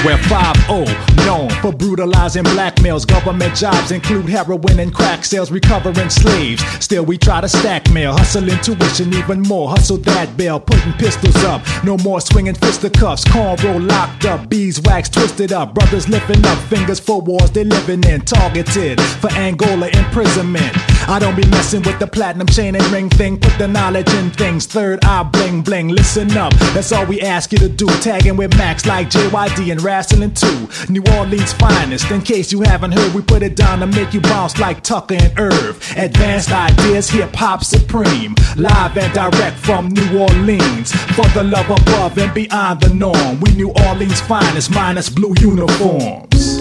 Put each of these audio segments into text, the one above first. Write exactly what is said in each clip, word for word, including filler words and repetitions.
where five oh known for brutalizing black males. Government jobs include heroin and crack sales, recovering slaves. Still we try to stack mail, hustling tuition even more. Hustle that bail, putting pistols up. No more swinging fisticuffs, cornrow locked up, beeswax twisted up. Brothers lifting up fingers for wars they living in. Targeted for Angola imprisonment. I don't be messing with the platinum chain and ring thing. Put the knowledge in things. Third eye bling bling. Listen up, that's all we ask you to do. Tagging with Max like J Y D and Wrestling too. New Orleans finest. In case you haven't heard, we put it down to make you bounce like Tucker and Irv. Advanced ideas, hip hop supreme. Live and direct from New Orleans. For the love above and beyond the norm. We New Orleans finest minus blue uniforms.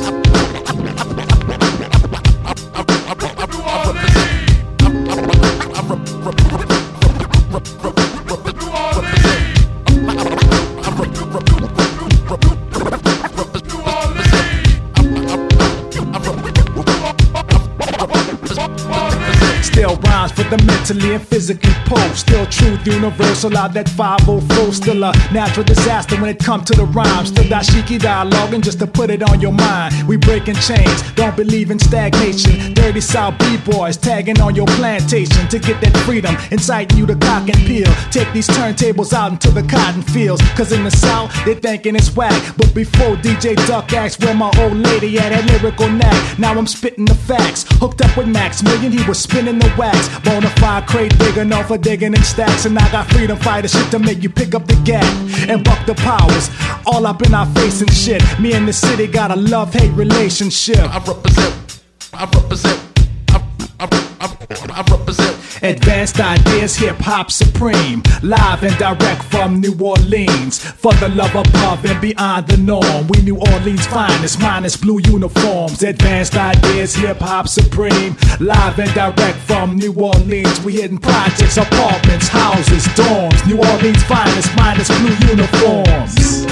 Still rhymes for the mentally and physically post. Still truth universal out that five oh four. Still a natural disaster when it comes to the rhymes. Still dashiki dialoguing just to put it on your mind. We breaking chains, don't believe in stagnation. Dirty South B-boys tagging on your plantation to get that freedom, inciting you to cock and peel. Take these turntables out into the cotton fields, cause in the South they thinking it's whack. But before D J Duck asked where my old lady at, that lyrical knack. Now I'm spitting the facts. Hooked up with Max Million, he was spinning the wax. Bonafide crate big enough for digging in stacks. And I got freedom fighter shit to make you pick up the gap and buck the powers. All up in our face and shit. Me and the city got a love-hate relationship. I represent, I represent, I, I, I, I represent. Advanced ideas, hip-hop supreme. Live and direct from New Orleans. For the love above and beyond the norm. We New Orleans finest, minus blue uniforms. Advanced ideas, hip-hop supreme. Live and direct from New Orleans. We hitting projects, apartments, houses, dorms. New Orleans finest, minus blue uniforms.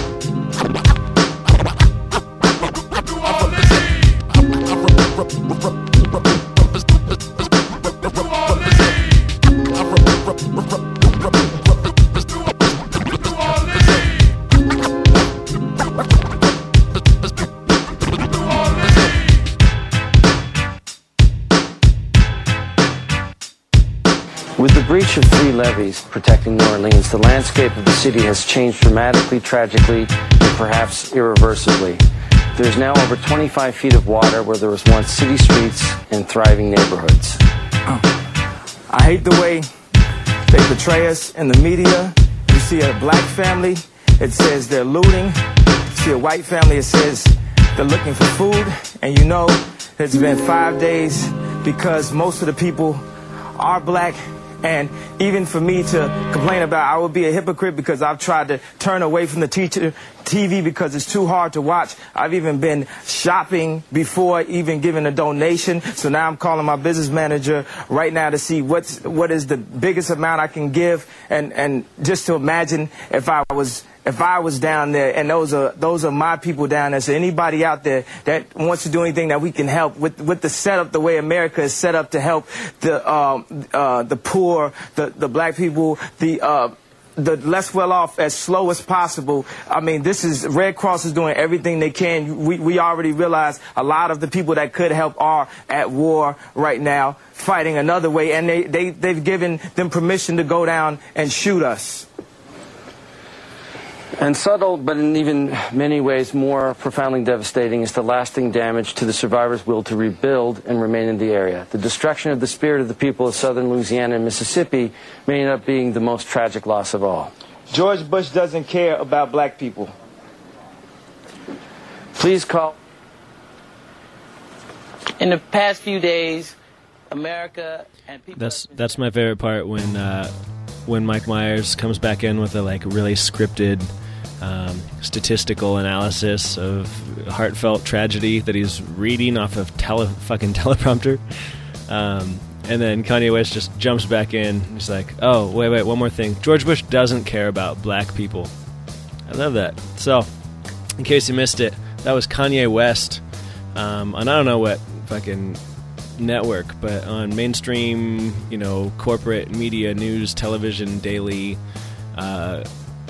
With the breach of three levees protecting New Orleans, the landscape of the city has changed dramatically, tragically, and perhaps irreversibly. There is now over twenty-five feet of water where there was once city streets and thriving neighborhoods. Oh. I hate the way they portray us in the media. You see a black family, it says they're looting. You see a white family, it says they're looking for food. And you know, it's been five days because most of the people are black. And even for me to complain about, I would be a hypocrite because I've tried to turn away from the teacher, T V because it's too hard to watch. I've even been shopping before even giving a donation. So now I'm calling my business manager right now to see what's, what is the biggest amount I can give. And, and just to imagine if I was... If I was down there, and those are those are my people down there, so anybody out there that wants to do anything that we can help with with the setup, the way America is set up to help the um, uh, the poor, the the black people, the uh, the less well off as slow as possible. I mean, this is Red Cross is doing everything they can. We we already realize a lot of the people that could help are at war right now, fighting another way, and they they they've given them permission to go down and shoot us. And subtle, but in even many ways more profoundly devastating, is the lasting damage to the survivors' will to rebuild and remain in the area. The destruction of the spirit of the people of southern Louisiana and Mississippi may end up being the most tragic loss of all. George Bush doesn't care about black people. Please call. In the past few days, America and people... That's, that's my favorite part, when... Uh, when Mike Myers comes back in with a like really scripted um, statistical analysis of heartfelt tragedy that he's reading off of tele fucking teleprompter, um, and then Kanye West just jumps back in. He's like, "Oh, wait, wait, one more thing. George Bush doesn't care about black people." I love that. So, in case you missed it, that was Kanye West, um, and I don't know what fucking network, but on mainstream, you know, corporate media, news, television, daily, uh,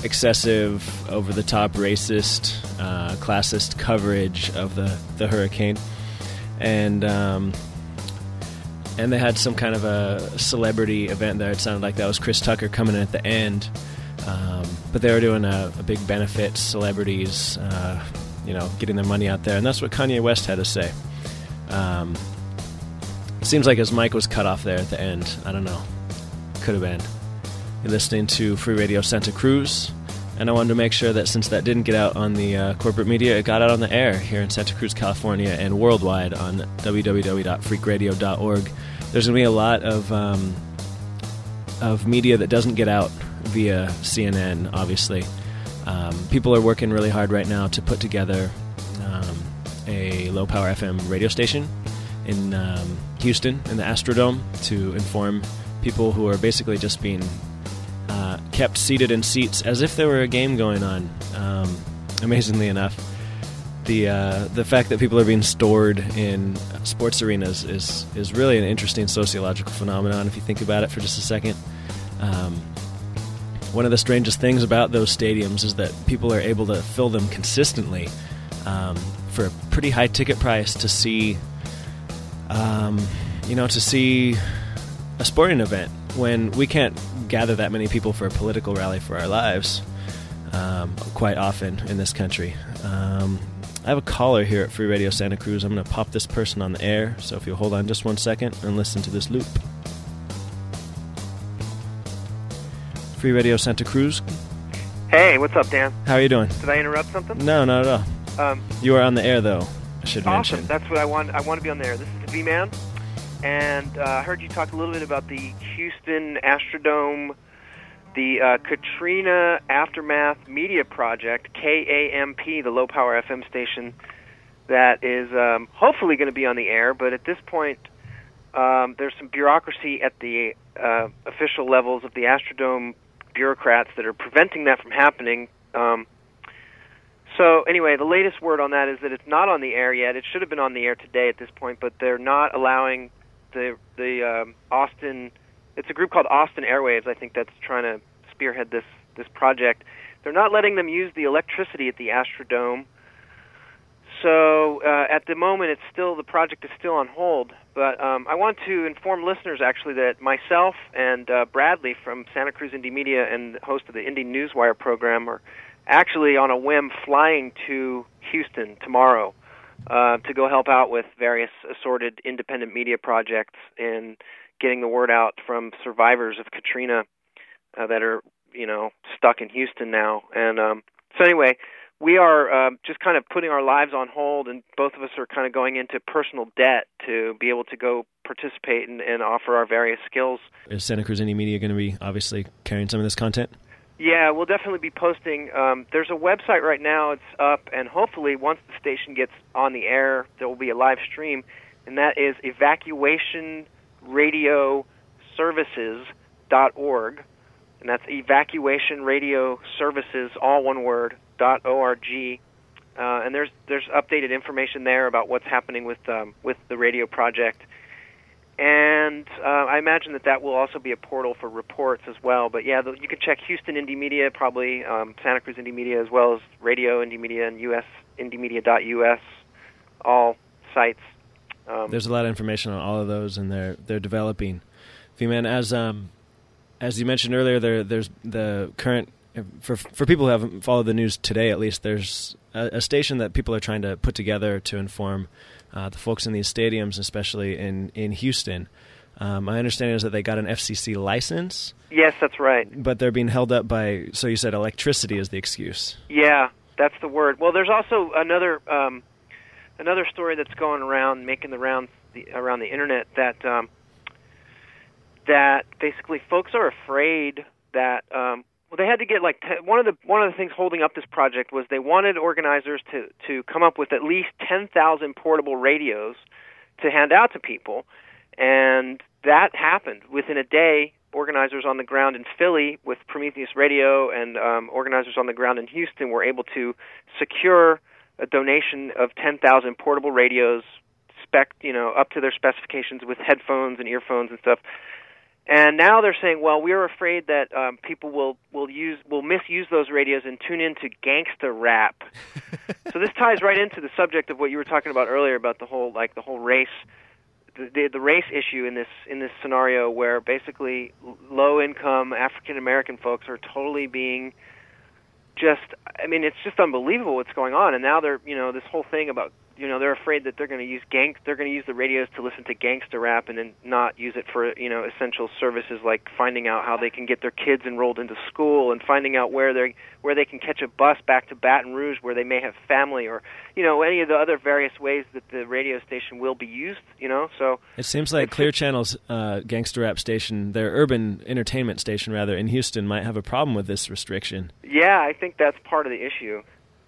excessive, over-the-top, racist, uh, classist coverage of the, the hurricane. And um, and they had some kind of a celebrity event there. It sounded like that was Chris Tucker coming in at the end. Um, but they were doing a, a big benefit, celebrities, uh, you know, getting their money out there. And that's what Kanye West had to say. Um, it seems like his mic was cut off there at the end. I don't know. Could have been. You're listening to Free Radio Santa Cruz. And I wanted to make sure that since that didn't get out on the uh, corporate media, it got out on the air here in Santa Cruz, California, and worldwide on w w w dot freak radio dot org. There's going to be a lot of um, of media that doesn't get out via C N N, obviously. Um, people are working really hard right now to put together um, a low-power F M radio station in um, Houston, in the Astrodome, to inform people who are basically just being Uh, kept seated in seats as if there were a game going on. Um, amazingly enough, the uh, the fact that people are being stored in sports arenas is is really an interesting sociological phenomenon if you think about it for just a second. Um, one of the strangest things about those stadiums is that people are able to fill them consistently um, for a pretty high ticket price to see, um, you know, to see a sporting event when we can't gather that many people for a political rally for our lives um, quite often in this country. Um, I have a caller here at Free Radio Santa Cruz. I'm going to pop this person on the air, so if you'll hold on just one second and listen to this loop. Free Radio Santa Cruz. Hey, what's up, Dan? How are you doing? Did I interrupt something? No, not at all. Um, you are on the air, though, I should awesome. mention. That's what I want. I want to be on the air. This is the V-Man. And uh, I heard you talk a little bit about the Houston Astrodome, the uh, Katrina Aftermath Media Project, K A M P, the low-power F M station that is um, hopefully going to be on the air. But at this point, um, there's some bureaucracy at the uh, official levels of the Astrodome bureaucrats that are preventing that from happening. Um, So anyway, the latest word on that is that it's not on the air yet. It should have been on the air today at this point, but they're not allowing the the um, Austin. It's a group called Austin Airwaves, I think, that's trying to spearhead this this project. They're not letting them use the electricity at the Astrodome. So uh, at the moment, it's still the project is still on hold. But um, I want to inform listeners actually that myself and uh, Bradley from Santa Cruz Indie Media and host of the Indie Newswire program are actually on a whim flying to Houston tomorrow uh, to go help out with various assorted independent media projects and getting the word out from survivors of Katrina uh, that are, you know, stuck in Houston now. And um, so anyway, we are uh, just kind of putting our lives on hold, and both of us are kind of going into personal debt to be able to go participate and, and offer our various skills. Is Santa Cruz Indie Media going to be obviously carrying some of this content? Yeah, we'll definitely be posting. Um, there's a website right now. It's up, and hopefully once the station gets on the air, there will be a live stream, and that is evacuation radio services dot org, and that's evacuation radio services, all one word, dot org. Uh, and there's there's updated information there about what's happening with um, with the radio project. And uh, I imagine that that will also be a portal for reports as well. But yeah, the, you can check Houston Indie Media, probably um, Santa Cruz Indie Media, as well as Radio Indie Media and U S indie media dot U S, all sites. Um, There's a lot of information on all of those, and they're they're developing. V-Man, as um, as you mentioned earlier, there there's the current for for people who haven't followed the news today, at least there's a, a station that people are trying to put together to inform Uh, the folks in these stadiums, especially in, in Houston. Um, my understanding is that they got an F C C license. Yes, that's right. But they're being held up by, so you said electricity is the excuse. Yeah, that's the word. Well, there's also another um, another story that's going around, making the rounds the, around the internet, that um, that basically folks are afraid that um, well, they had to get like te- one of the one of the things holding up this project was they wanted organizers to to come up with at least ten thousand portable radios to hand out to people, and that happened within a day. Organizers on the ground in Philly with Prometheus Radio and um, organizers on the ground in Houston were able to secure a donation of ten thousand portable radios, spec you know up to their specifications with headphones and earphones and stuff. And now they're saying, well, we're afraid that um, people will, will use will misuse those radios and tune into gangsta rap. So this ties right into the subject of what you were talking about earlier about the whole like the whole race, the the, the race issue in this in this scenario where basically low income African American folks are totally being just. I mean, it's just unbelievable what's going on. And now they're you know this whole thing about. You know, they're afraid that they're going to use gang. They're going to use the radios to listen to gangster rap, and then not use it for you know essential services like finding out how they can get their kids enrolled into school, and finding out where they where they can catch a bus back to Baton Rouge where they may have family, or you know any of the other various ways that the radio station will be used. You know, so it seems like Clear Channel's uh, gangster rap station, their urban entertainment station rather in Houston, might have a problem with this restriction. Yeah, I think that's part of the issue.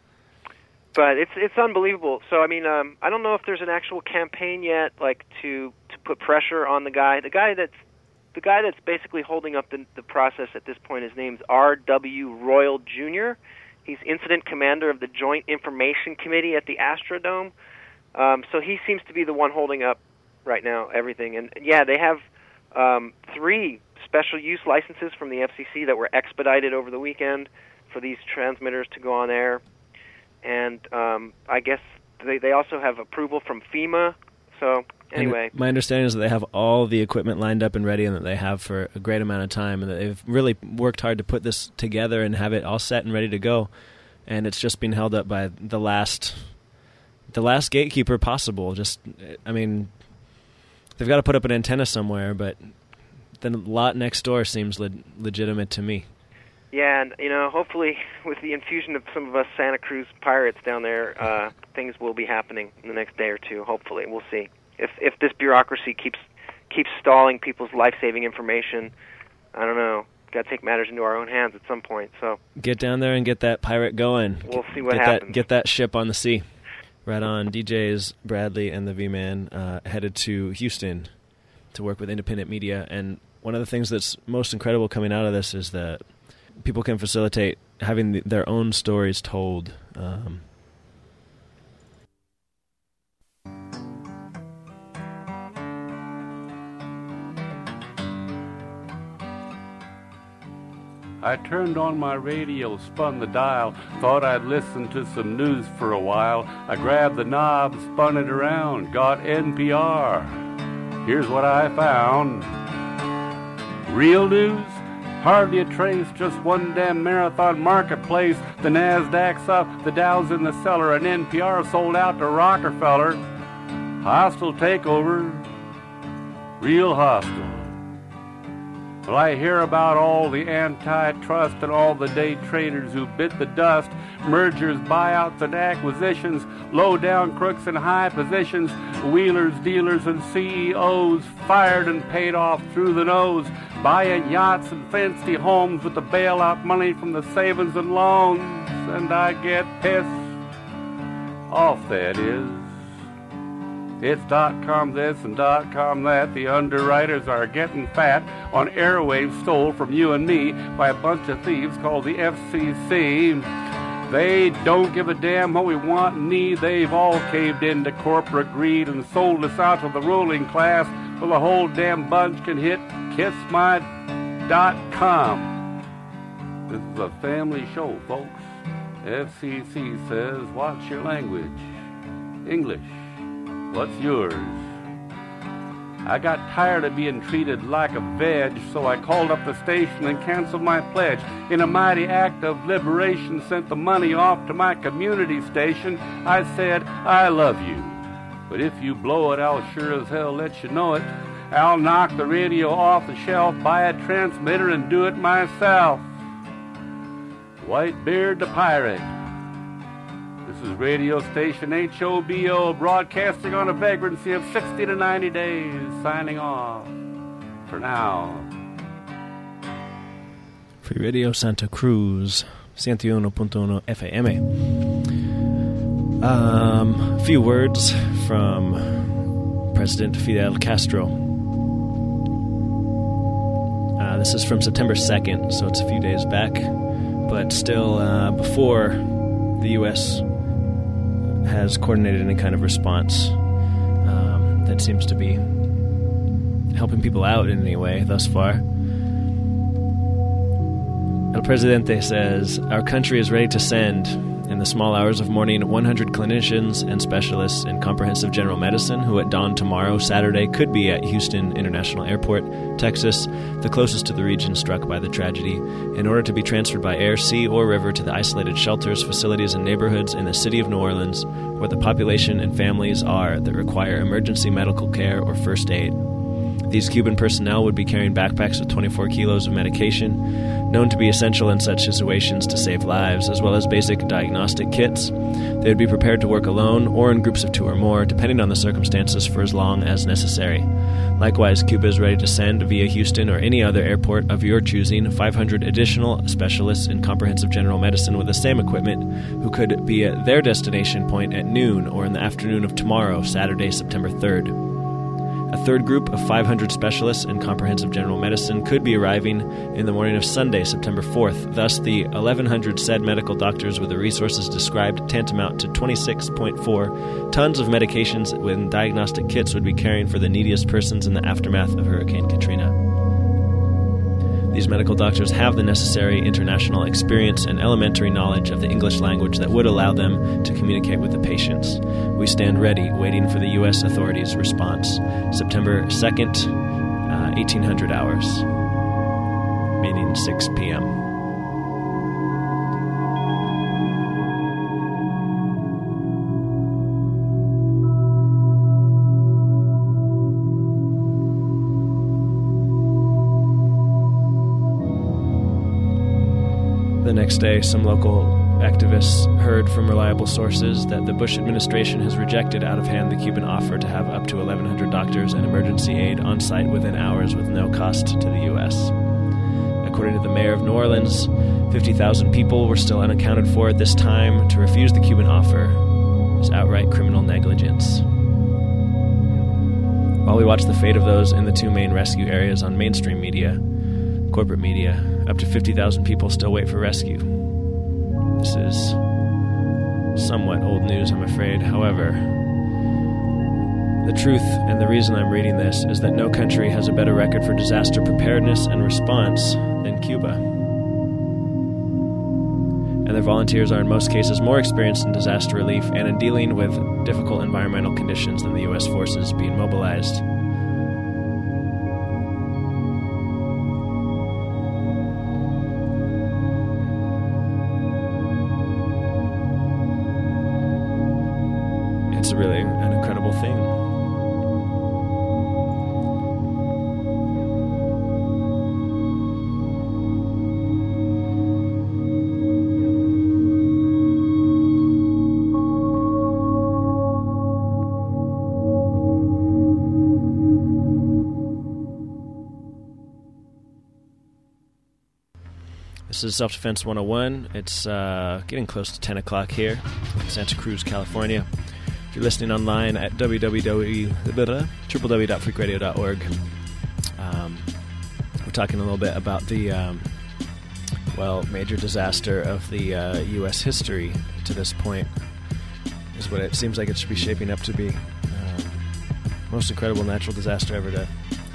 But it's it's unbelievable. So I mean, um, I don't know if there's an actual campaign yet, like to, to put pressure on the guy. The guy that's the guy that's basically holding up the, the process at this point. His name's R W Royal Junior He's incident commander of the Joint Information Committee at the Astrodome. Um, so he seems to be the one holding up right now everything. And yeah, they have um, three special use licenses from the F C C that were expedited over the weekend for these transmitters to go on air. And um, I guess they they also have approval from FEMA. So anyway, and my understanding is that they have all the equipment lined up and ready, and that they have for a great amount of time, and that they've really worked hard to put this together and have it all set and ready to go. And it's just been held up by the last the last gatekeeper possible. Just, I mean, they've got to put up an antenna somewhere, but the lot next door seems le- legitimate to me. Yeah, and you know, hopefully, with the infusion of some of us Santa Cruz pirates down there, uh, things will be happening in the next day or two. Hopefully, we'll see. If if this bureaucracy keeps keeps stalling people's life-saving information, I don't know. Got to take matters into our own hands at some point. So get down there and get that pirate going. We'll see what get happens. That, get that ship on the sea. Right on. D Js Bradley and the V-Man uh, headed to Houston to work with independent media, and one of the things that's most incredible coming out of this is that people can facilitate having the, their own stories told. Um, I turned on my radio, spun the dial, thought I'd listen to some news for a while. I grabbed the knob, spun it around, got N P R. Here's what I found. Real news? Hardly a trace, just one damn marathon marketplace. The NASDAQ's up, the Dow's in the cellar, and N P R sold out to Rockefeller. Hostile takeover, real hostile. Well, I hear about all the antitrust and all the day traders who bit the dust, mergers, buyouts, and acquisitions, low-down crooks in high positions, wheelers, dealers, and C E Os fired and paid off through the nose, buying yachts and fancy homes with the bailout money from the savings and loans, and I get pissed off, that is. It's dot-com this and dot-com that. The underwriters are getting fat on airwaves stole from you and me by a bunch of thieves called the F C C. They don't give a damn what we want and need. They've all caved into corporate greed and sold us out to the ruling class. Well, the whole damn bunch can hit kiss my dot com. This is a family show, folks. F C C says, watch your language. English. What's yours? I got tired of being treated like a veg, so I called up the station and canceled my pledge. In a mighty act of liberation, sent the money off to my community station. I said, I love you. But if you blow it, I'll sure as hell let you know it. I'll knock the radio off the shelf, buy a transmitter, and do it myself. Whitebeard the Pirate. This is radio station H O B O, broadcasting on a vagrancy of sixty to ninety days, signing off for now. Free Radio Santa Cruz, one oh one point one F M. Um, a few words from President Fidel Castro. Uh, this is from September second, so it's a few days back, but still uh, before the U S has coordinated any kind of response um, that seems to be helping people out in any way thus far. El Presidente says, our country is ready to send, in the small hours of morning, one hundred clinicians and specialists in comprehensive general medicine who at dawn tomorrow, Saturday, could be at Houston International Airport, Texas, the closest to the region struck by the tragedy, in order to be transferred by air, sea, or river to the isolated shelters, facilities, and neighborhoods in the city of New Orleans, where the population and families are that require emergency medical care or first aid. These Cuban personnel would be carrying backpacks with twenty-four kilos of medication, known to be essential in such situations to save lives, as well as basic diagnostic kits. They would be prepared to work alone or in groups of two or more, depending on the circumstances, for as long as necessary. Likewise, Cuba is ready to send, via Houston or any other airport of your choosing, five hundred additional specialists in comprehensive general medicine with the same equipment who could be at their destination point at noon or in the afternoon of tomorrow, Saturday, September third. A third group of five hundred specialists in comprehensive general medicine could be arriving in the morning of Sunday, September fourth. Thus, the eleven hundred said medical doctors with the resources described tantamount to twenty-six point four tons of medications and diagnostic kits would be carrying for the neediest persons in the aftermath of Hurricane Katrina. These medical doctors have the necessary international experience and elementary knowledge of the English language that would allow them to communicate with the patients. We stand ready, waiting for the U S authorities' response. September second, uh, eighteen hundred hours, meaning six p.m. The next day, some local activists heard from reliable sources that the Bush administration has rejected out of hand the Cuban offer to have up to eleven hundred doctors and emergency aid on site within hours with no cost to the U S. According to the mayor of New Orleans, fifty thousand people were still unaccounted for at this time. To refuse the Cuban offer is outright criminal negligence. While we watch the fate of those in the two main rescue areas on mainstream media, corporate media, up to fifty thousand people still wait for rescue. This is somewhat old news, I'm afraid. However, the truth and the reason I'm reading this is that no country has a better record for disaster preparedness and response than Cuba. And their volunteers are in most cases more experienced in disaster relief and in dealing with difficult environmental conditions than the U S forces being mobilized. It's really an incredible thing. This is Self-Defense one oh one. It's uh, getting close to ten o'clock here in Santa Cruz, California. If you're listening online at w w w dot freak radio dot org, um, we're talking a little bit about the, um, well, major disaster of the uh, U S history to this point, is what it seems like it should be shaping up to be. Um, most incredible natural disaster ever to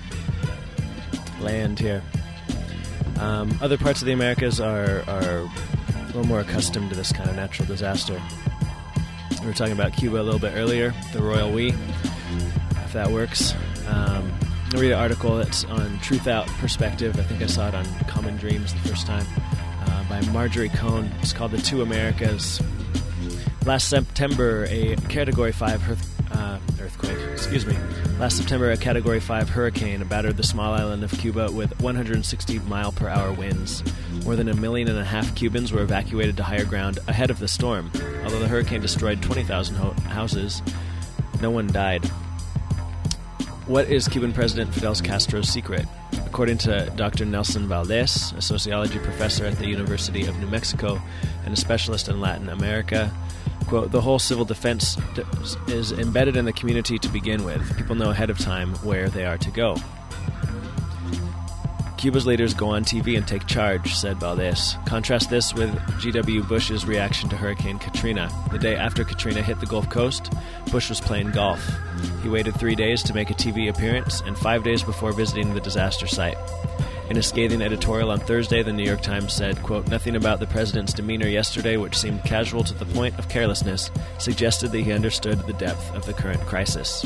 land here. Um, other parts of the Americas are, are a little more accustomed to this kind of natural disaster. We were talking about Cuba a little bit earlier, the royal we, if that works. Um, I'll read an article that's on Truth Out Perspective. I think I saw it on Common Dreams the first time, uh, by Marjorie Cohn. It's called The Two Americas. Last September, a Category five earth, uh, earthquake, excuse me. Last September, a Category five hurricane battered the small island of Cuba with one hundred sixty mile per hour winds. More than a million and a half Cubans were evacuated to higher ground ahead of the storm. Although the hurricane destroyed twenty thousand ho- houses, no one died. What is Cuban President Fidel Castro's secret? According to Doctor Nelson Valdez, a sociology professor at the University of New Mexico and a specialist in Latin America, quote, the whole civil defense d- is embedded in the community to begin with. People know ahead of time where they are to go. Cuba's leaders go on T V and take charge, said Valdez. Contrast this with G W Bush's reaction to Hurricane Katrina. The day after Katrina hit the Gulf Coast, Bush was playing golf. He waited three days to make a T V appearance and five days before visiting the disaster site. In a scathing editorial on Thursday, the New York Times said, quote, "Nothing about the president's demeanor yesterday, which seemed casual to the point of carelessness, suggested that he understood the depth of the current crisis."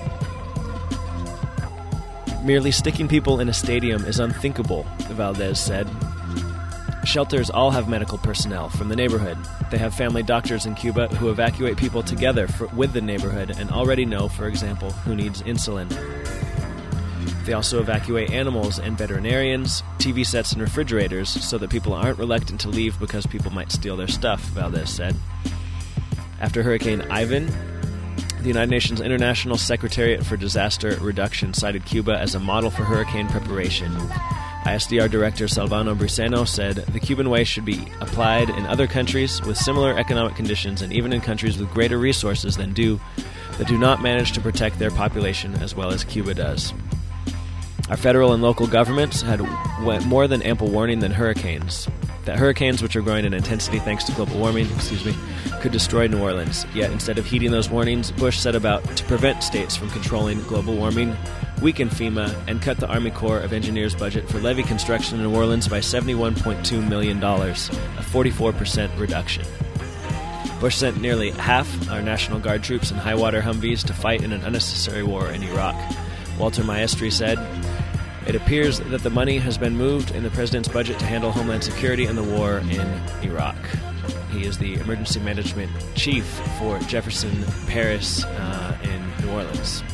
Merely sticking people in a stadium is unthinkable, Valdez said. Shelters all have medical personnel from the neighborhood. They have family doctors in Cuba who evacuate people together for, with the neighborhood and already know, for example, who needs insulin. They also evacuate animals and veterinarians, T V sets and refrigerators so that people aren't reluctant to leave because people might steal their stuff, Valdez said. After Hurricane Ivan, the United Nations International Secretariat for Disaster Reduction cited Cuba as a model for hurricane preparation. I S D R Director Salvano Briceno said, "The Cuban way should be applied in other countries with similar economic conditions and even in countries with greater resources than do that do not manage to protect their population as well as Cuba does." Our federal and local governments had more than ample warning than hurricanes. That hurricanes, which are growing in intensity thanks to global warming, excuse me, could destroy New Orleans. Yet instead of heeding those warnings, Bush set about to prevent states from controlling global warming, weaken FEMA, and cut the Army Corps of Engineers budget for levee construction in New Orleans by seventy-one point two million dollars, a forty-four percent reduction. Bush sent nearly half our National Guard troops in high-water Humvees to fight in an unnecessary war in Iraq. Walter Maestri said, "It appears that the money has been moved in the president's budget to handle Homeland Security and the war in Iraq." He is the emergency management chief for Jefferson Parish uh, in New Orleans.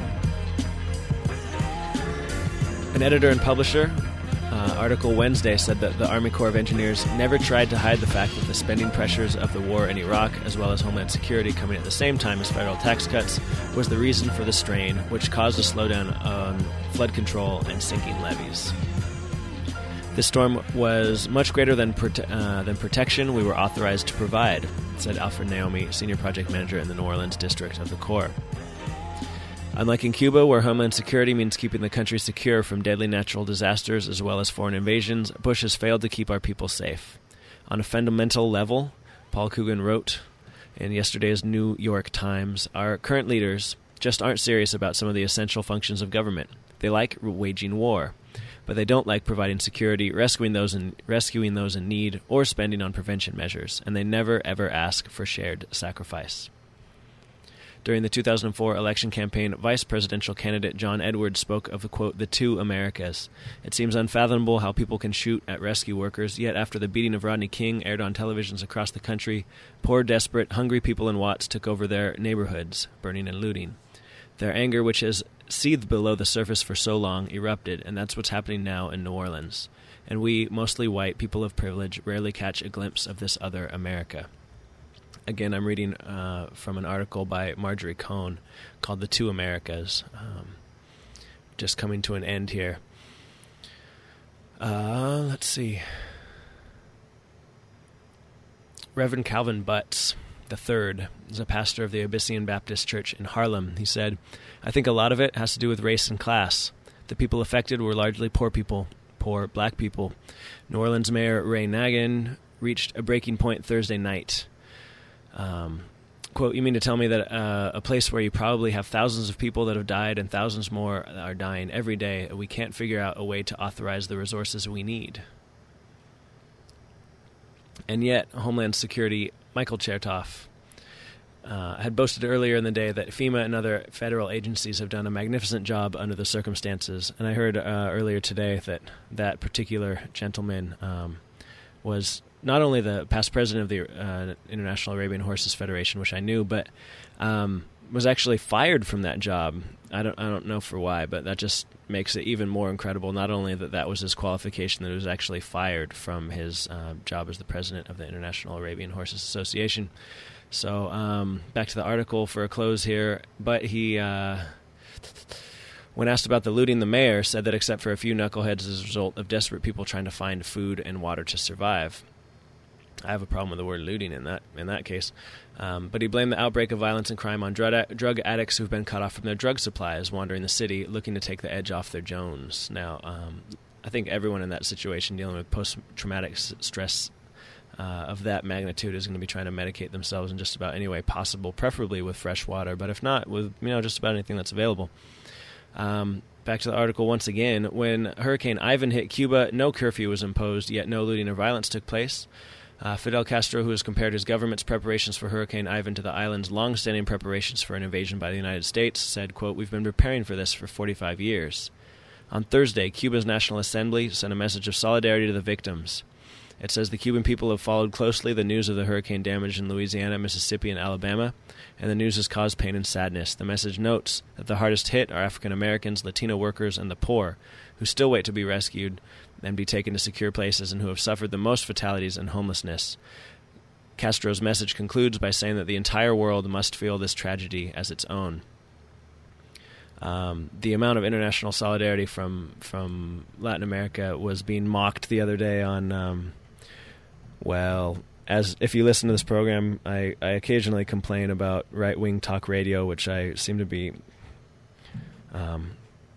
An editor and publisher, uh, article Wednesday, said that the Army Corps of Engineers never tried to hide the fact that the spending pressures of the war in Iraq, as well as Homeland Security coming at the same time as federal tax cuts, was the reason for the strain, which caused a slowdown on flood control and sinking levees. This storm was much greater than prote- uh, than protection we were authorized to provide, said Alfred Naomi, senior project manager in the New Orleans district of the Corps. Unlike in Cuba, where Homeland Security means keeping the country secure from deadly natural disasters as well as foreign invasions, Bush has failed to keep our people safe. On a fundamental level, Paul Coogan wrote in yesterday's New York Times, our current leaders just aren't serious about some of the essential functions of government. They like waging war, but they don't like providing security, rescuing those in, rescuing those in need, or spending on prevention measures, and they never, ever ask for shared sacrifice. During the two thousand four election campaign, vice presidential candidate John Edwards spoke of the, quote, the two Americas. It seems unfathomable how people can shoot at rescue workers, yet after the beating of Rodney King aired on televisions across the country, poor, desperate, hungry people in Watts took over their neighborhoods, burning and looting. Their anger, which has seethed below the surface for so long, erupted, and that's what's happening now in New Orleans. And we, mostly white people of privilege, rarely catch a glimpse of this other America. Again, I'm reading uh, from an article by Marjorie Cohn called The Two Americas. Um, just coming to an end here. Uh, let's see. Reverend Calvin Butts the third is a pastor of the Abyssinian Baptist Church in Harlem. He said, "I think a lot of it has to do with race and class. The people affected were largely poor people, poor black people. New Orleans Mayor Ray Nagin reached a breaking point Thursday night. Um, quote, you mean to tell me that uh, a place where you probably have thousands of people that have died and thousands more are dying every day, we can't figure out a way to authorize the resources we need?" And yet, Homeland Security Michael Chertoff uh, had boasted earlier in the day that FEMA and other federal agencies have done a magnificent job under the circumstances. And I heard uh, earlier today that that particular gentleman um, was not only the past president of the uh, International Arabian Horses Federation, which I knew, but um, was actually fired from that job. I don't I don't know for why, but that just makes it even more incredible. Not only that that was his qualification, that he was actually fired from his uh, job as the president of the International Arabian Horses Association. So um, back to the article for a close here. But he, uh, when asked about the looting, the mayor said that except for a few knuckleheads as a result of desperate people trying to find food and water to survive. I have a problem with the word looting in that in that case. Um, but he blamed the outbreak of violence and crime on drug, drug addicts who've been cut off from their drug supplies, wandering the city, looking to take the edge off their Jones. Now, um, I think everyone in that situation dealing with post-traumatic s- stress uh, of that magnitude is going to be trying to medicate themselves in just about any way possible, preferably with fresh water, but if not, with you know just about anything that's available. Um, back to the article once again. When Hurricane Ivan hit Cuba, no curfew was imposed, yet no looting or violence took place. Uh, Fidel Castro, who has compared his government's preparations for Hurricane Ivan to the island's long-standing preparations for an invasion by the United States, said, quote, "We've been preparing for this for forty-five years. On Thursday, Cuba's National Assembly sent a message of solidarity to the victims. It says the Cuban people have followed closely the news of the hurricane damage in Louisiana, Mississippi, and Alabama, and the news has caused pain and sadness. The message notes that the hardest hit are African Americans, Latino workers, and the poor, who still wait to be rescued and be taken to secure places and who have suffered the most fatalities and homelessness." Castro's message concludes by saying that the entire world must feel this tragedy as its own. Um, the amount of international solidarity from from Latin America was being mocked the other day on, um, well, as if you listen to this program, I, I occasionally complain about right-wing talk radio, which I seem to be, um,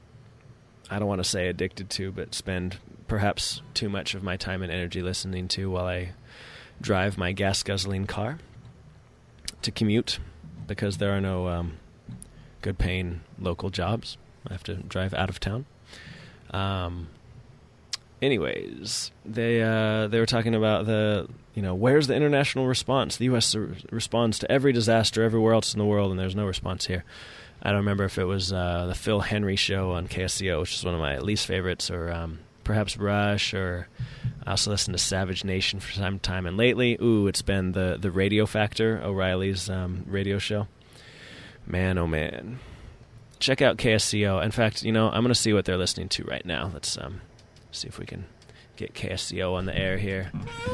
I don't want to say addicted to, but spend perhaps too much of my time and energy listening to while I drive my gas-guzzling car to commute, because there are no um, good-paying local jobs. I have to drive out of town. Um, anyways, they uh, they were talking about the, you know, where's the international response? The U S r- responds to every disaster everywhere else in the world, and there's no response here. I don't remember if it was uh, the Phil Henry show on K S C O, which is one of my least favorites, or um, perhaps Rush, or I also listened to Savage Nation for some time, and lately, ooh, it's been the, the Radio Factor, O'Reilly's um, radio show. Man, oh man. Check out K S C O. In fact, you know, I'm going to see what they're listening to right now. Let's um, see if we can get K S C O on the air here.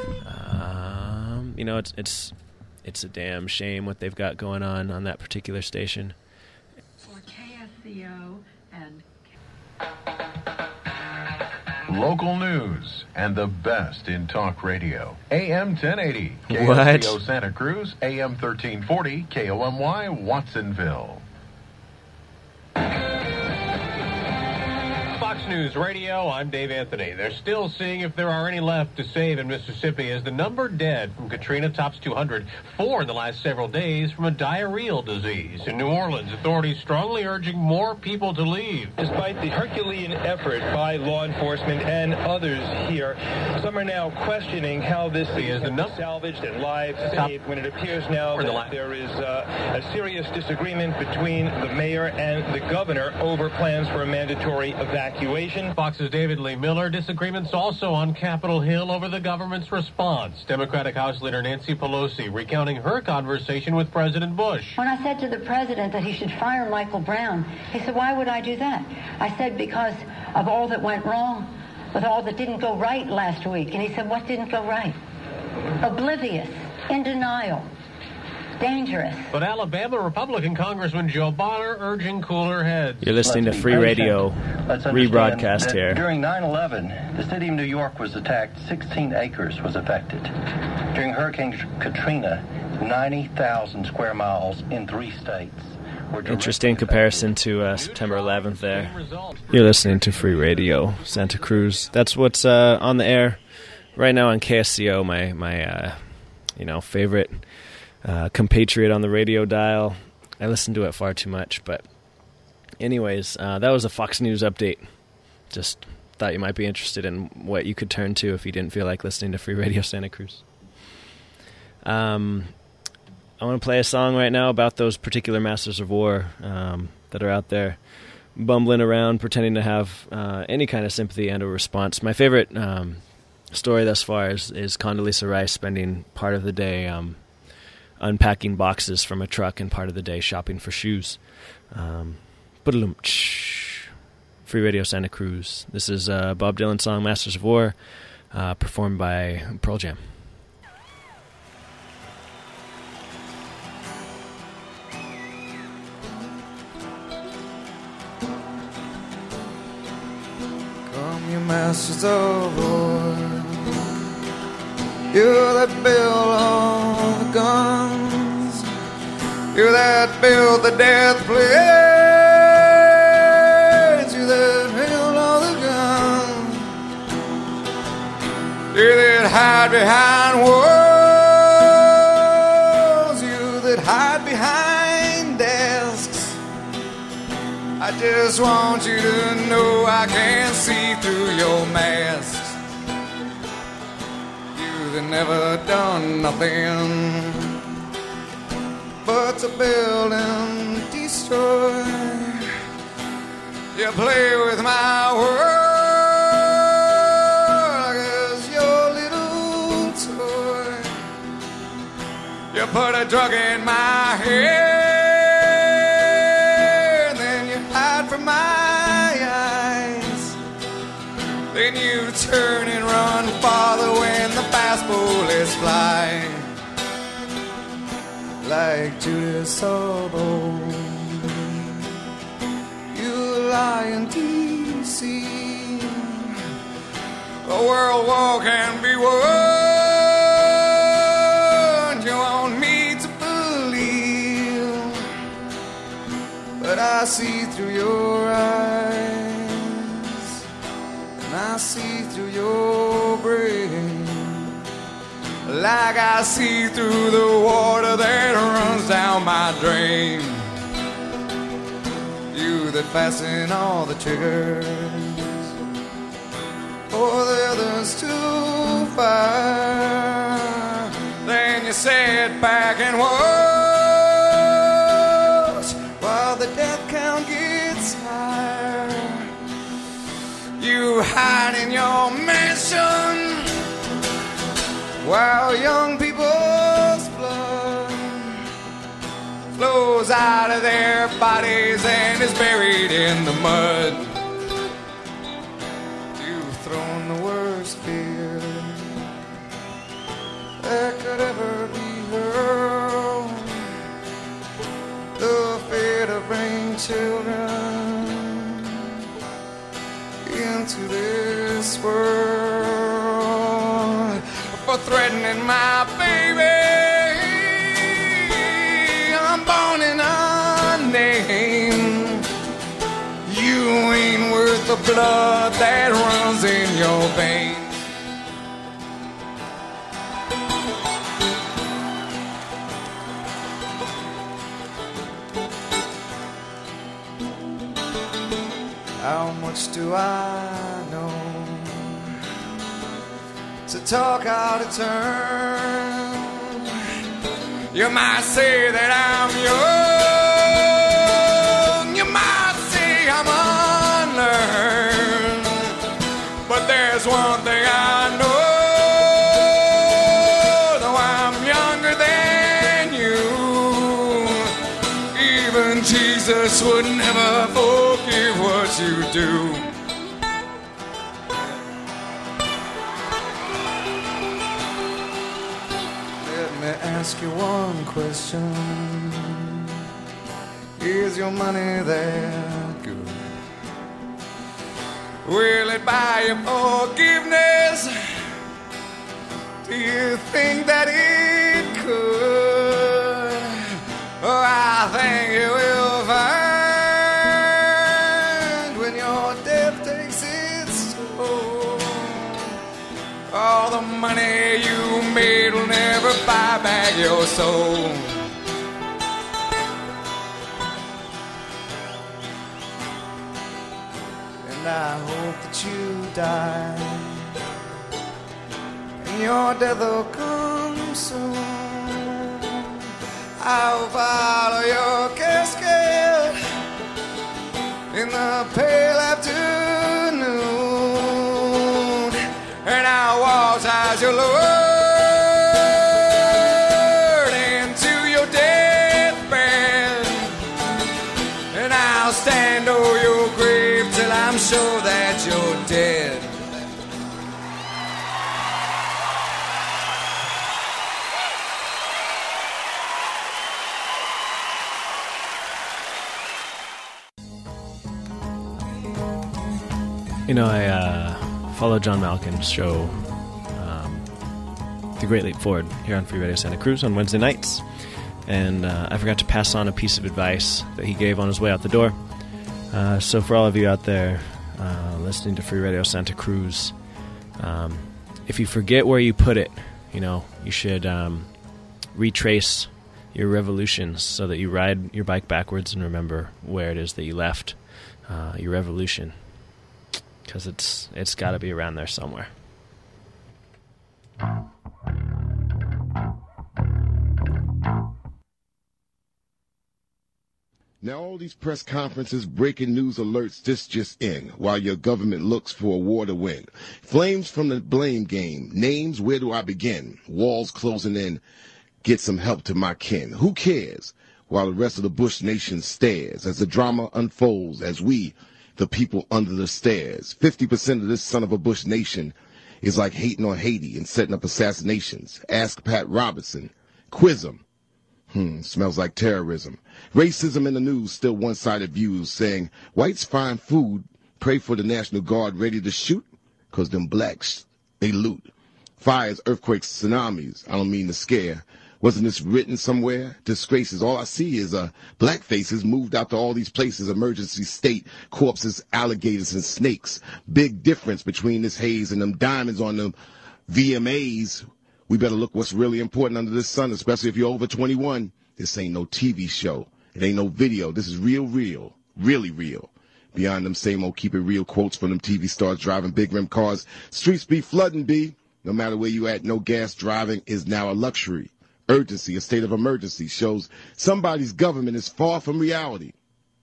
Um, you know, it's it's it's a damn shame what they've got going on on that particular station. For K S C O and local news and the best in talk radio. A M ten eighty, K What? S C O Santa Cruz, A M thirteen forty, K O M Y Watsonville. Fox News Radio, I'm Dave Anthony. They're still seeing if there are any left to save in Mississippi as the number dead from Katrina tops two hundred, four in the last several days from a diarrheal disease. In New Orleans, authorities strongly urging more people to leave. Despite the Herculean effort by law enforcement and others here, some are now questioning how this is salvaged and lives saved when it appears now that there is uh, a serious disagreement between the mayor and the governor over plans for a mandatory evacuation. Fox's David Lee Miller. Disagreements also on Capitol Hill over the government's response. Democratic House Leader Nancy Pelosi recounting her conversation with President Bush. When I said to the president that he should fire Michael Brown, he said, "Why would I do that?" I said, "Because of all that went wrong, with all that didn't go right last week." And he said, "What didn't go right?" Oblivious, in denial, dangerous. But Alabama Republican Congressman Joe Bonner urging cooler heads. You're listening to Free Radio rebroadcast here. During nine eleven, the city of New York was attacked. sixteen acres was affected. During Hurricane Katrina, ninety thousand square miles in three states were Interesting comparison to uh, September eleventh there. You're listening to Free Radio Santa Cruz. That's what's uh, on the air right now on K S C O, my, my uh, you know, favorite uh, compatriot on the radio dial. I listen to it far too much, but anyways, uh, that was a Fox News update. Just thought you might be interested in what you could turn to if you didn't feel like listening to Free Radio Santa Cruz. Um, I want to play a song right now about those particular Masters of War um, that are out there bumbling around, pretending to have uh, any kind of sympathy and a response. My favorite um, story thus far is, is Condoleezza Rice spending part of the day um, unpacking boxes from a truck and part of the day shopping for shoes. Um, Free Radio Santa Cruz. This is a Bob Dylan song, Masters of War, uh, performed by Pearl Jam. Come, you masters of war, you that build all the guns, you that build the death plague, you that build all the guns, hide behind walls, you that hide behind desks. I just want you to know I can't see through your masks. You that never done nothing but to build and destroy. You play with my world as your little toy. You put a drug in my head, then you hide from my eyes. Then you turn and run farther when the fast bullets fly. Like Judas Orbo, you lie in D C. The world war can be won. You want me to believe, but I see through your eyes, and I see through your brain. Like I see through the water that runs down my drain. You that fasten all the triggers for the others to fire. Then you sit back and watch while the death count gets higher. You hide in your mansion while young people's blood flows out of their bodies and is buried in the mud. You've thrown the worst fear that could ever be hurled, the fear to bring children into this world. For threatening my baby, I'm born in a name. You ain't worth the blood that runs in your veins. How much do I know to talk out of turn? You might say that I'm young, you might say I'm unlearned, but there's one thing I know, though I'm younger than you, even Jesus would never forgive what you do. Ask you one question. Is your money that good? Will it buy you forgiveness? Do you think that it could? Oh, I think you will find when your death takes its toll, all the money you made will never buy back your soul. And I hope that you die, and your death will come soon. I'll follow your casket in the pale afternoon, and I'll watch as you lower into your deathbed, and I'll stand over your grave till I'm sure that you're dead. You know, I uh, follow John Malkin's show, um, The Great Leap Forward, here on Free Radio Santa Cruz on Wednesday nights. And uh, I forgot to pass on a piece of advice that he gave on his way out the door. Uh, so for all of you out there uh, listening to Free Radio Santa Cruz, um, if you forget where you put it, you know, you should um, retrace your revolutions so that you ride your bike backwards and remember where it is that you left uh, your revolution, because it's it's got to be around there somewhere. Now all these press conferences, breaking news alerts, this just in, while your government looks for a war to win. Flames from the blame game. Names, where do I begin? Walls closing in. Get some help to my kin. Who cares? While the rest of the Bush nation stares as the drama unfolds, as we, the people under the stairs. fifty percent of this son of a Bush nation is like hating on Haiti and setting up assassinations. Ask Pat Robertson. Quiz him. Hmm, smells like terrorism. Racism in the news, still one-sided views, saying whites find food, pray for the National Guard ready to shoot, because them blacks, they loot. Fires, earthquakes, tsunamis, I don't mean to scare. Wasn't this written somewhere? Disgraces. All I see is uh, black faces moved out to all these places, emergency state, corpses, alligators, and snakes. Big difference between this haze and them diamonds on them V M As. We better look what's really important under this sun, especially if you're over twenty-one. This ain't no T V show. It ain't no video. This is real, real, really real. Beyond them same old keep it real quotes from them T V stars driving big rim cars. Streets be flooding, B. No matter where you at, no gas driving is now a luxury. Urgency, a state of emergency, shows somebody's government is far from reality.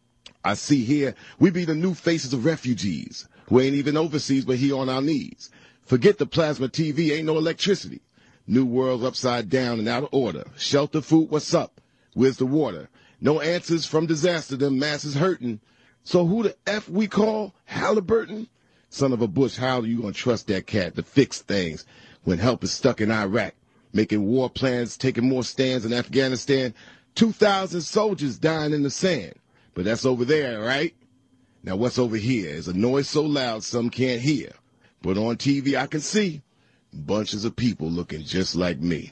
I see here we be the new faces of refugees who ain't even overseas but here on our knees. Forget the plasma T V, ain't no electricity. New world upside down and out of order. Shelter, food, what's up? Where's the water? No answers from disaster, them masses hurting. So who the F we call? Halliburton? Son of a Bush, how are you going to trust that cat to fix things when help is stuck in Iraq? Making war plans, taking more stands in Afghanistan. two thousand soldiers dying in the sand. But that's over there, right? Now what's over here is a noise so loud some can't hear. But on T V I can see bunches of people looking just like me.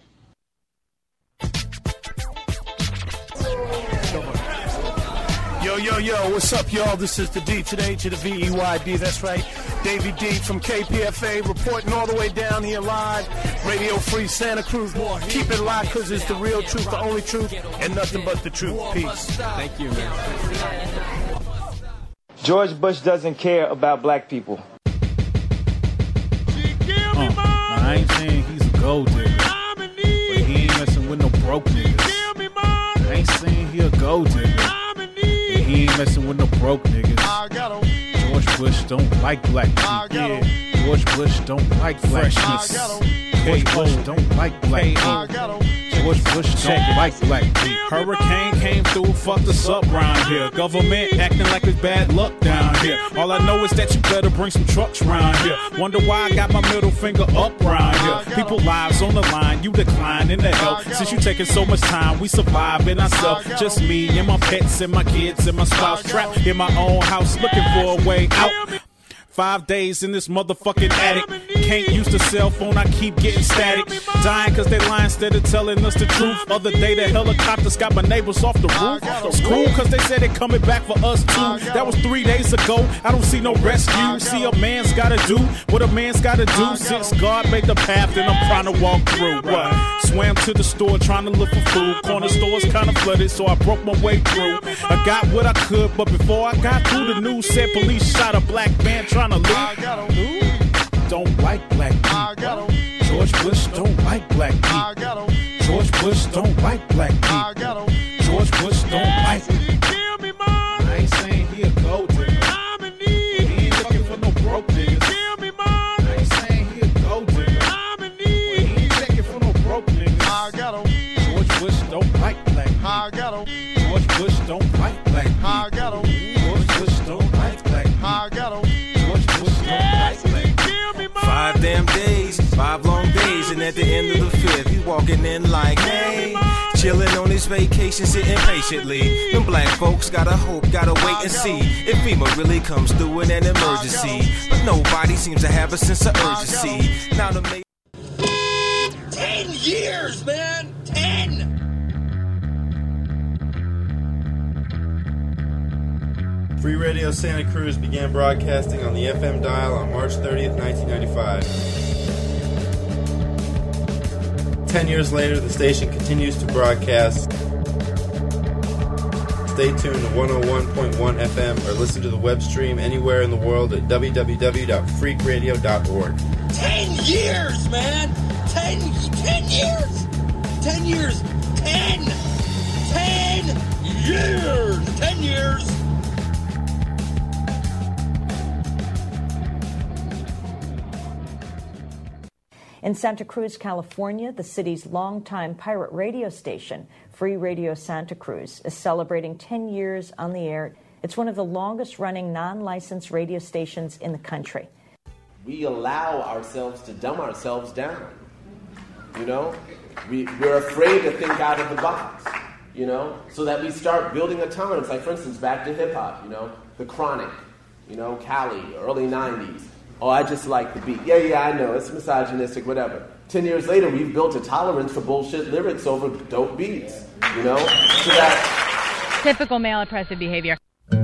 Yo, yo, yo, what's up, y'all? This is the D to the A to the V E Y D. That's right. Davey D from K P F A reporting all the way down here live. Radio Free Santa Cruz. Keep it live because it's the real truth, the only truth, and nothing but the truth. Peace. Thank you, man. George Bush doesn't care about black people. Uh, I ain't saying he's a gold digger, but he ain't messing with no broke niggas. I ain't saying he a gold digger, but he ain't messing with no broke niggas. George Bush don't like black people. Yeah. George Bush don't like black people. George Bush don't like black people. George Bush don't like black people. Hurricane came through, fucked us up round here. Government acting like it's bad luck down here. All I know is that you better bring some trucks round here. Wonder why I got my middle finger up round here. People lives on the line, you decline in the help. Since you taking so much time, we surviving ourselves. Just me and my pets and my kids and my spouse trapped in my own house looking for a way out. Five days in this motherfucking attic. Can't use the cell phone, I keep getting static. Dying cause they lying instead of telling us the truth. Other day the helicopters got my neighbors off the roof. Screw cause they said they coming back for us too. That was three days ago, I don't see no rescue. See a man's gotta do what a man's gotta do. Since God made the path and I'm trying to walk through. What? Swam to the store trying to look for food. Corner stores kinda flooded so I broke my way through. I got what I could but before I got through the news said police shot a black man trying to loot. Don't like black people. George Bush don't like black people. George Bush don't like black people. George Bush don't like. I ain't saying he a gold digger. He ain't looking for no broke niggas. I ain't saying he a gold digger. He ain't checking for no broke niggas. George Bush don't like black people. George Bush don't like black people. George Bush don't like black people. George Bush don't like black people. Five damn days, five long days, and at the end of the fifth, he's walking in like, hey, chilling on his vacation, sitting patiently. Them black folks gotta hope, gotta wait and see if FEMA really comes through in an emergency. But nobody seems to have a sense of urgency. Now the ma- Ten years, man! Ten! Free Radio Santa Cruz began broadcasting on the F M dial on March thirtieth, nineteen ninety-five. ten years later, the station continues to broadcast. Stay tuned to one oh one point one F M or listen to the web stream anywhere in the world at w w w dot freak radio dot org. Ten years, man! Ten, ten years! Ten years! Ten! Ten years! Ten years! In Santa Cruz, California, the city's longtime pirate radio station, Free Radio Santa Cruz, is celebrating ten years on the air. It's one of the longest-running non-licensed radio stations in the country. We allow ourselves to dumb ourselves down, you know? We, we're afraid to think out of the box, you know? So that we start building a tolerance. Like, for instance, back to hip-hop, you know? The Chronic, you know, Cali, early nineties. Oh, I just like the beat. Yeah, yeah, I know. It's misogynistic, whatever. Ten years later, we've built a tolerance for bullshit lyrics over dope beats, you know? So that... Typical male oppressive behavior.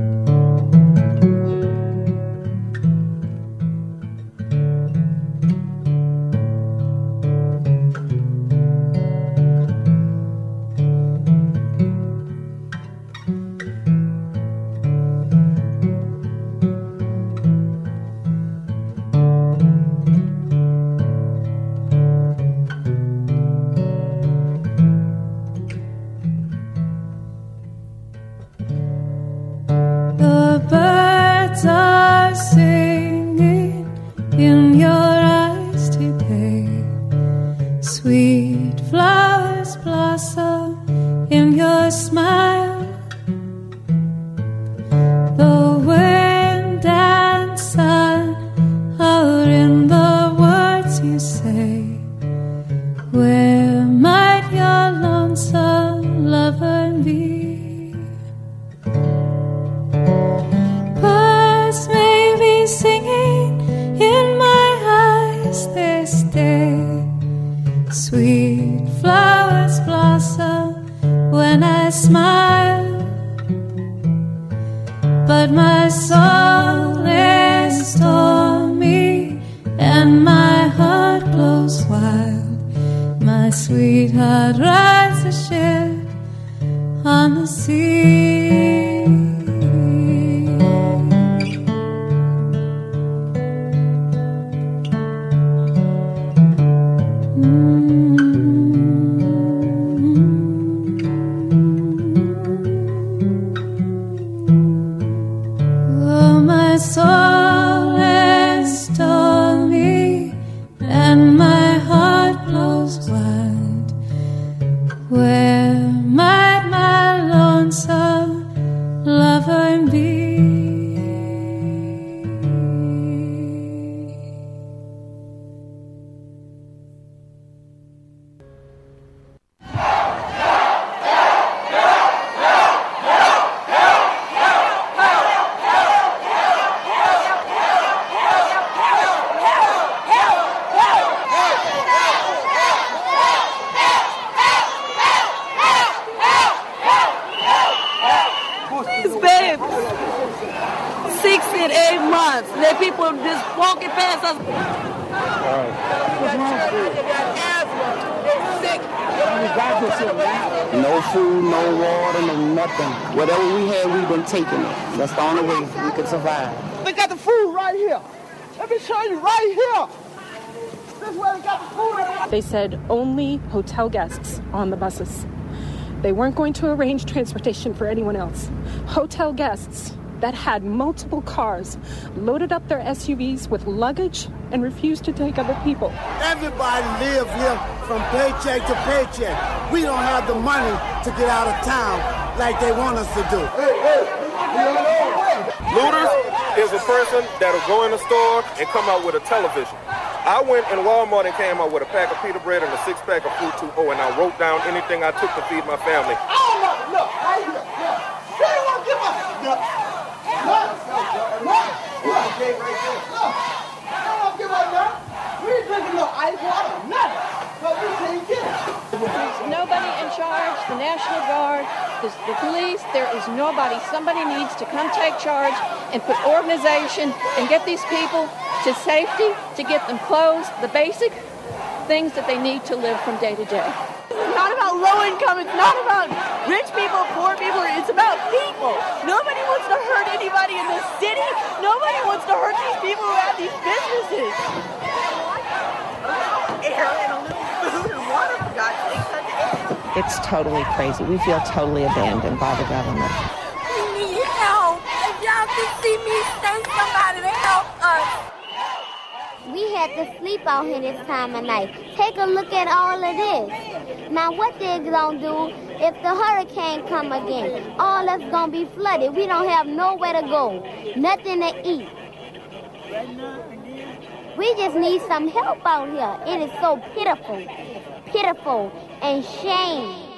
No food, no water, no nothing. Whatever we had, we've been taking it. That's the only way we could survive. They got the food right here. Let me show you right here. This is where they got the food at. They said only hotel guests on the buses. They weren't going to arrange transportation for anyone else. Hotel guests that had multiple cars loaded up their S U Vs with luggage and refused to take other people. Everybody lives here from paycheck to paycheck. We don't have the money to get out of town like they want us to do. Hey, hey, Looters is a person that'll go in the store and come out with a television. I went in Walmart and came out with a pack of pita bread and a six-pack of Food two oh, and I wrote down anything I took to feed my family. Oh, look, look, right here. Yeah. They don't want to give us. Look, look, look, look, okay, right there. Look, they don't want to give us nothing. We ain't drinking no ice water, nothing. But we can't get it. There's nobody in charge, the National Guard, the, the police, there is nobody. Somebody needs to come take charge and put organization and get these people to safety, to get them clothes, the basic things that they need to live from day to day. It's not about low income. It's not about rich people, poor people. It's about people. Nobody wants to hurt anybody in this city. Nobody wants to hurt these people who have these businesses. Air and a little food and water, for God's sake. It's totally crazy. We feel totally abandoned by the government. We need help. If y'all can see me, send somebody to help us. We had to sleep out here this time of night. Take a look at all of this. Now what they're gonna do if the hurricane come again? All that's gonna be flooded. We don't have nowhere to go. Nothing to eat. We just need some help out here. It is so pitiful, pitiful, and shame.